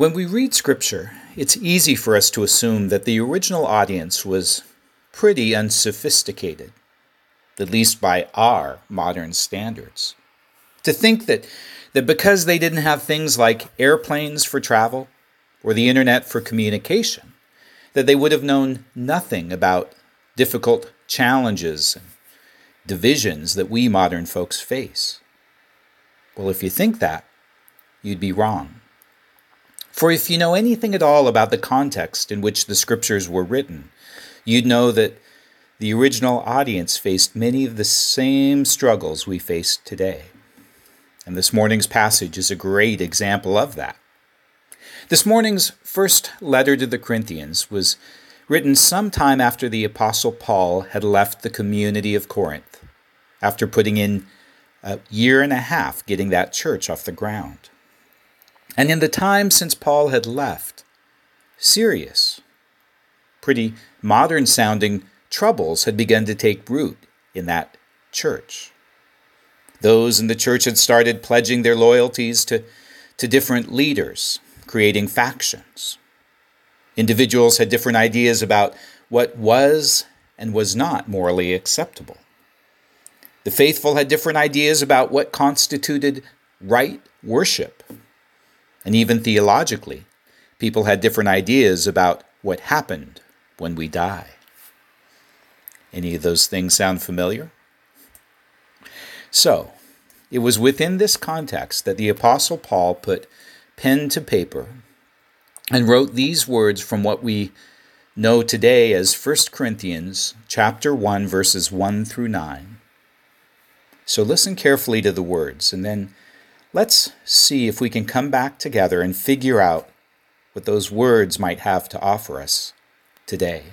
When we read Scripture, it's easy for us to assume that the original audience was pretty unsophisticated, at least by our modern standards. To think that because they didn't have things like airplanes for travel or the internet for communication, that they would have known nothing about difficult challenges and divisions that we modern folks face. Well, if you think that, you'd be wrong. For if you know anything at all about the context in which the Scriptures were written, you'd know that the original audience faced many of the same struggles we face today. And this morning's passage is a great example of that. This morning's first letter to the Corinthians was written sometime after the Apostle Paul had left the community of Corinth, after putting in a year and a half getting that church off the ground. And in the time since Paul had left, serious, pretty modern-sounding troubles had begun to take root in that church. Those in the church had started pledging their loyalties to different leaders, creating factions. Individuals had different ideas about what was and was not morally acceptable. The faithful had different ideas about what constituted right worship. And even theologically, people had different ideas about what happened when we die. Any of those things sound familiar? So, it was within this context that the Apostle Paul put pen to paper and wrote these words from what we know today as 1 Corinthians chapter 1, verses 1 through 9. So listen carefully to the words, and then let's see if we can come back together and figure out what those words might have to offer us today.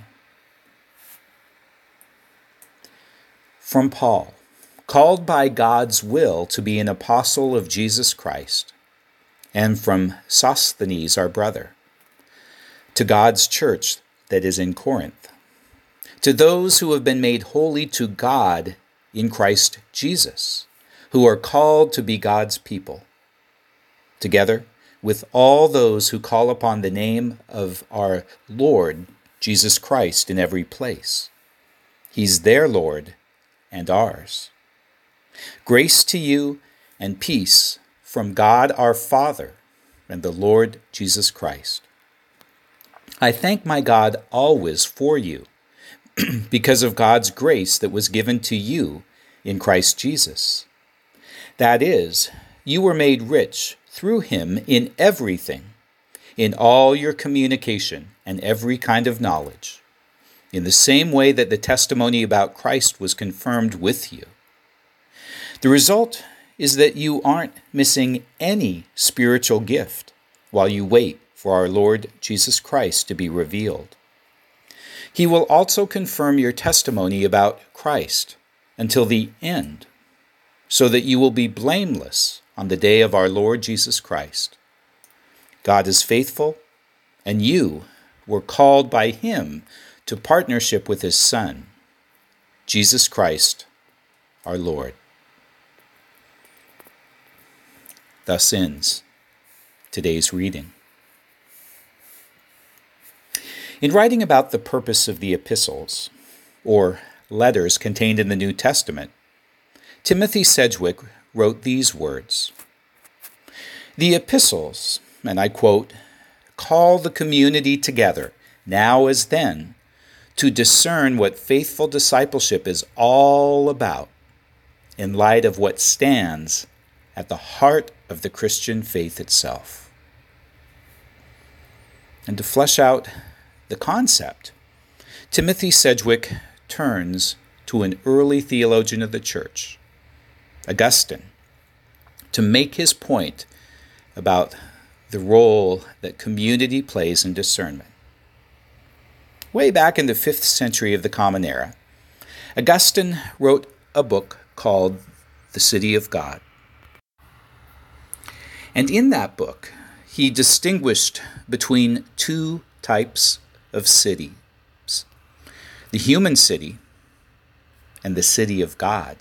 From Paul, called by God's will to be an apostle of Jesus Christ, and from Sosthenes, our brother, to God's church that is in Corinth, to those who have been made holy to God in Christ Jesus, who are called to be God's people, together with all those who call upon the name of our Lord Jesus Christ in every place. He's their Lord and ours. Grace to you and peace from God our Father and the Lord Jesus Christ. I thank my God always for you, because of God's grace that was given to you in Christ Jesus. That is, you were made rich through him in everything, in all your communication and every kind of knowledge, in the same way that the testimony about Christ was confirmed with you. The result is that you aren't missing any spiritual gift while you wait for our Lord Jesus Christ to be revealed. He will also confirm your testimony about Christ until the end, so that you will be blameless on the day of our Lord Jesus Christ. God is faithful, and you were called by him to partnership with his Son, Jesus Christ, our Lord. Thus ends today's reading. In writing about the purpose of the epistles, or letters contained in the New Testament, Timothy Sedgwick wrote these words: "The epistles," and I quote, "call the community together, now as then, to discern what faithful discipleship is all about, in light of what stands at the heart of the Christian faith itself." And to flesh out the concept, Timothy Sedgwick turns to an early theologian of the church, Augustine, to make his point about the role that community plays in discernment. Way back in the 5th century of the Common Era, Augustine wrote a book called The City of God. And in that book, he distinguished between two types of cities: the human city and the city of God.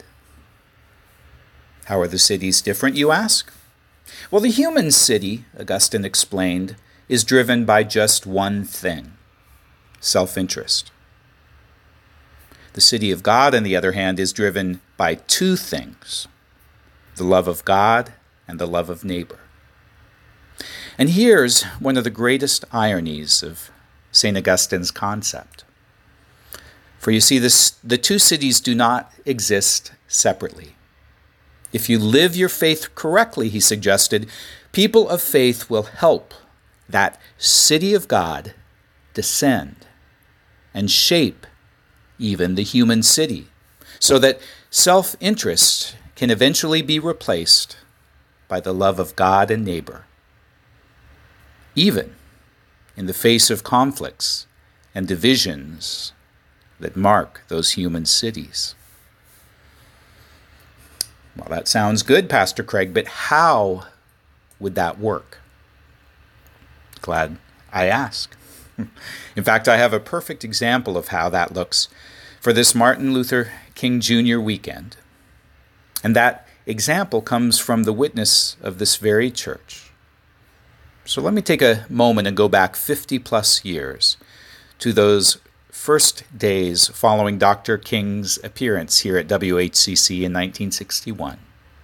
How are the cities different, you ask? Well, the human city, Augustine explained, is driven by just one thing: self-interest. The city of God, on the other hand, is driven by two things: the love of God and the love of neighbor. And here's one of the greatest ironies of St. Augustine's concept. For you see, the two cities do not exist separately. If you live your faith correctly, he suggested, people of faith will help that city of God descend and shape even the human city, so that self-interest can eventually be replaced by the love of God and neighbor, even in the face of conflicts and divisions that mark those human cities. Well, that sounds good, Pastor Craig, but how would that work? Glad I asked. In fact, I have a perfect example of how that looks for this Martin Luther King Jr. weekend. And that example comes from the witness of this very church. So let me take a moment and go back 50 plus years to those first days following Dr. King's appearance here at WHCC in 1961.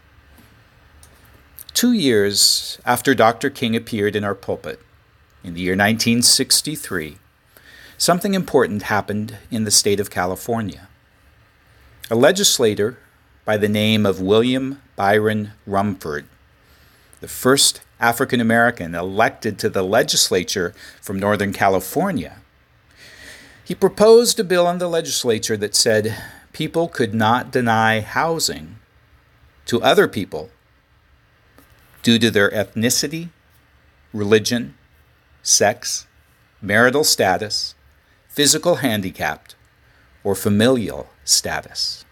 2 years after Dr. King appeared in our pulpit, in the year 1963, something important happened in the state of California. A legislator by the name of William Byron Rumford, the first African American elected to the legislature from Northern California, he proposed a bill in the legislature that said people could not deny housing to other people due to their ethnicity, religion, sex, marital status, physical handicap, or familial status.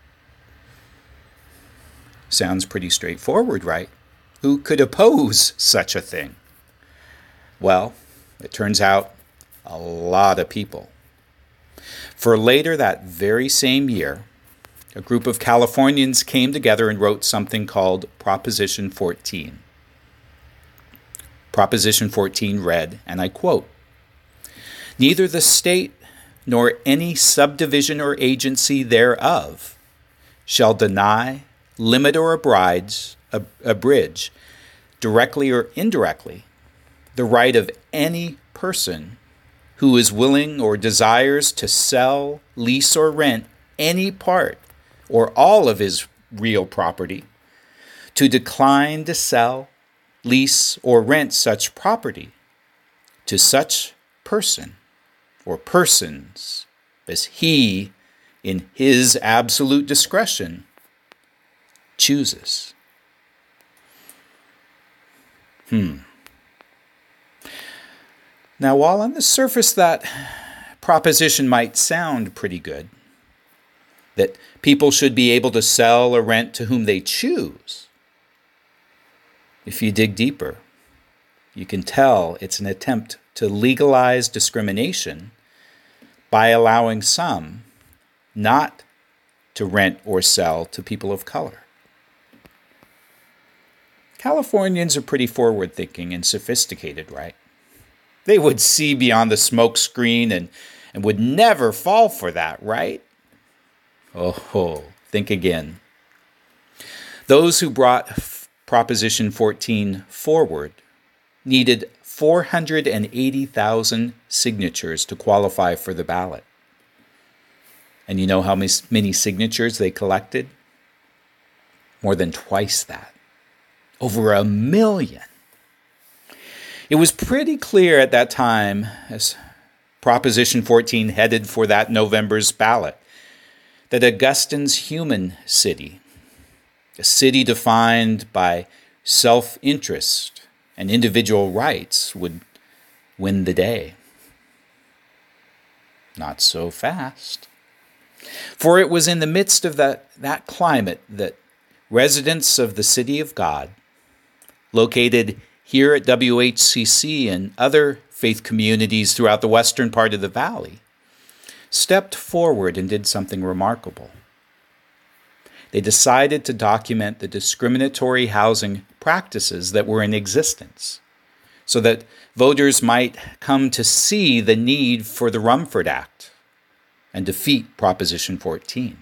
Sounds pretty straightforward, right? Who could oppose such a thing? Well, it turns out a lot of people. For later that very same year, a group of Californians came together and wrote something called Proposition 14. Proposition 14 read, and I quote, "Neither the state nor any subdivision or agency thereof shall deny, limit, or abridge, directly or indirectly, the right of any person who is willing or desires to sell, lease, or rent any part or all of his real property, to decline to sell, lease, or rent such property to such person or persons as he, in his absolute discretion, chooses." Now, while on the surface that proposition might sound pretty good, that people should be able to sell or rent to whom they choose, if you dig deeper, you can tell it's an attempt to legalize discrimination by allowing some not to rent or sell to people of color. Californians are pretty forward-thinking and sophisticated, right? They would see beyond the smoke screen and would never fall for that, right? Oh, think again. Those who brought Proposition 14 forward needed 480,000 signatures to qualify for the ballot. And you know how many signatures they collected? More than twice that. Over 1 million. It was pretty clear at that time, as Proposition 14 headed for that November's ballot, that Augustine's human city, a city defined by self-interest and individual rights, would win the day. Not so fast. For it was in the midst of that climate that residents of the City of God, located here at WHCC and other faith communities throughout the western part of the valley, stepped forward and did something remarkable. They decided to document the discriminatory housing practices that were in existence so that voters might come to see the need for the Rumford Act and defeat Proposition 14.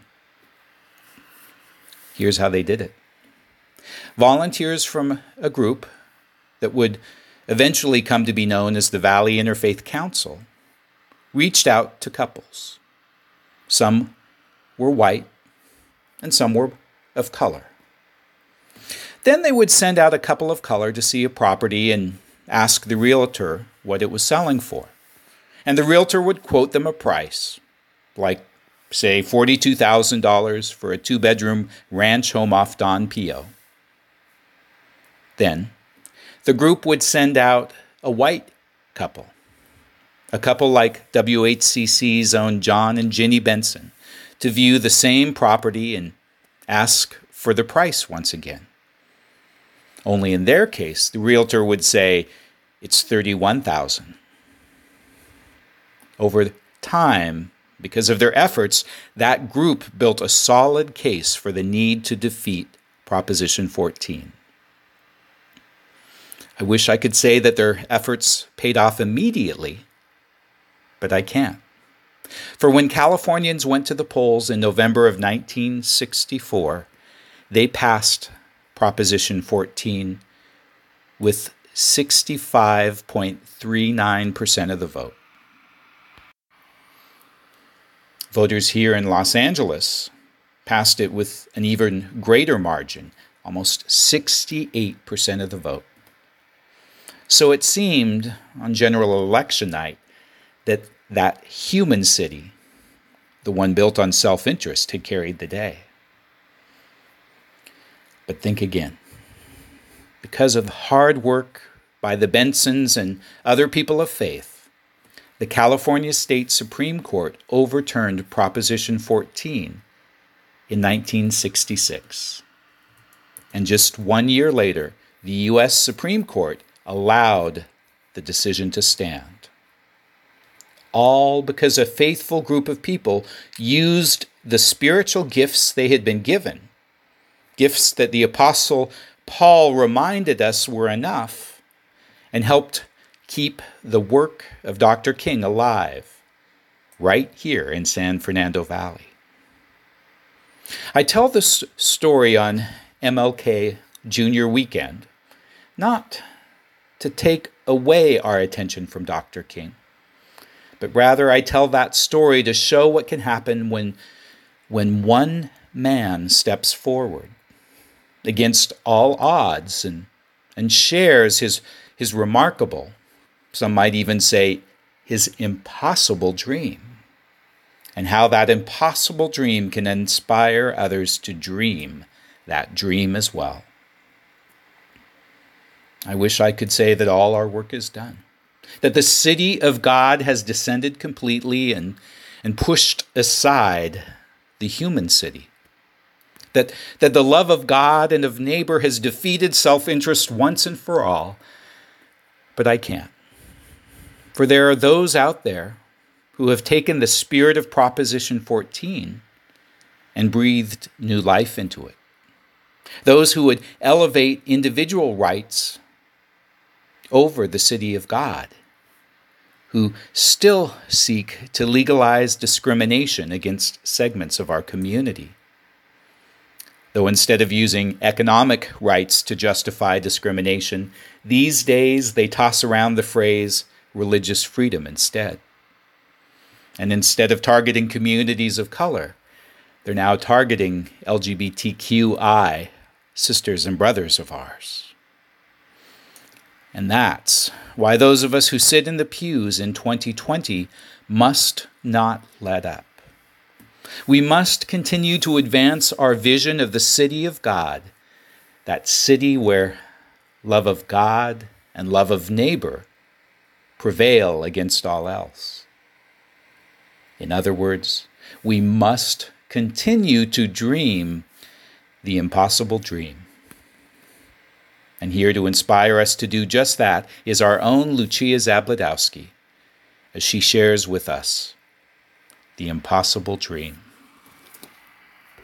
Here's how they did it. Volunteers from a group that would eventually come to be known as the Valley Interfaith Council reached out to couples. Some were white and some were of color. Then they would send out a couple of color to see a property and ask the realtor what it was selling for. And the realtor would quote them a price, like, say, $42,000 for a 2-bedroom ranch home off Don Pio. Then the group would send out a white couple, a couple like WHCC's own John and Ginny Benson, to view the same property and ask for the price once again. Only in their case, the realtor would say, it's $31,000. Over time, because of their efforts, that group built a solid case for the need to defeat Proposition 14. I wish I could say that their efforts paid off immediately, but I can't. For when Californians went to the polls in November of 1964, they passed Proposition 14 with 65.39% of the vote. Voters here in Los Angeles passed it with an even greater margin, almost 68% of the vote. So it seemed on general election night that human city, the one built on self-interest, had carried the day. But think again. Because of hard work by the Bensons and other people of faith, the California State Supreme Court overturned Proposition 14 in 1966. And just 1 year later, the U.S. Supreme Court allowed the decision to stand. All because a faithful group of people used the spiritual gifts they had been given, gifts that the Apostle Paul reminded us were enough, and helped keep the work of Dr. King alive right here in San Fernando Valley. I tell this story on MLK Jr. weekend, not to take away our attention from Dr. King, but rather I tell that story to show what can happen when one man steps forward against all odds and shares his remarkable, some might even say his impossible dream, and how that impossible dream can inspire others to dream that dream as well. I wish I could say that all our work is done, that the city of God has descended completely and pushed aside the human city, that the love of God and of neighbor has defeated self-interest once and for all. But I can't. For there are those out there who have taken the spirit of Proposition 14 and breathed new life into it. Those who would elevate individual rights over the city of God, who still seek to legalize discrimination against segments of our community. Though instead of using economic rights to justify discrimination, these days they toss around the phrase religious freedom instead. And instead of targeting communities of color, they're now targeting LGBTQI sisters and brothers of ours. And that's why those of us who sit in the pews in 2020 must not let up. We must continue to advance our vision of the city of God, that city where love of God and love of neighbor prevail against all else. In other words, we must continue to dream the impossible dream. And here to inspire us to do just that is our own Lucia Zabludowski, as she shares with us the impossible dream.